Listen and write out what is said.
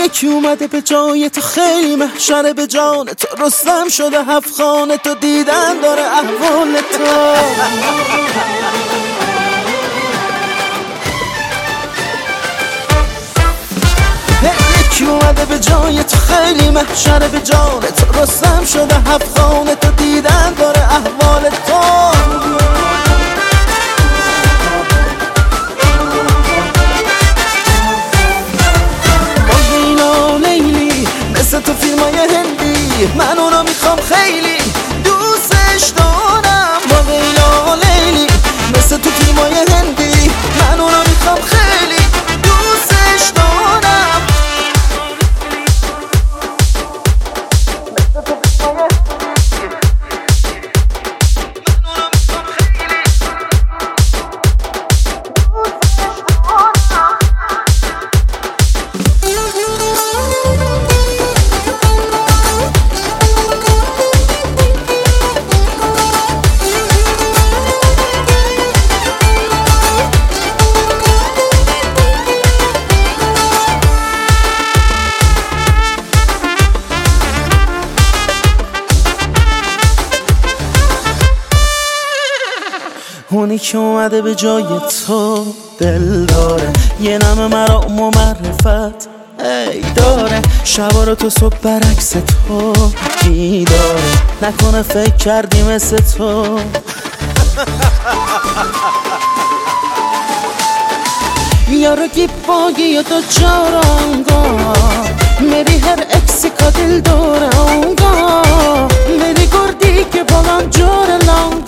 یکی اومده به جای تو خیلی محشره به جان تو، رستم شده 7 خانه تو، دیدن داره احوال تو. یکی اومده به جای تو خیلی محشره به جان تو، رستم شده 7 خانه تو، دیدن داره احوال تو. تو فیلمای هندی من اونو میخوام خیلی دوستش دارم، با لیلا لیلی مثل تو فیلمای هندی من اونو میخوام خیلی دوستش دارم. اونی که اومده به جای تو دل داره، یه نم مرام و معرفت ای داره، شبا رو تو صبح برعکس تو بیداره، نکنه فکر کردی مثل تو. یارو گیباگی یا تو جارانگا میری هر اکسی که دل داره اونگا میری گردی که بالان جور لانگا.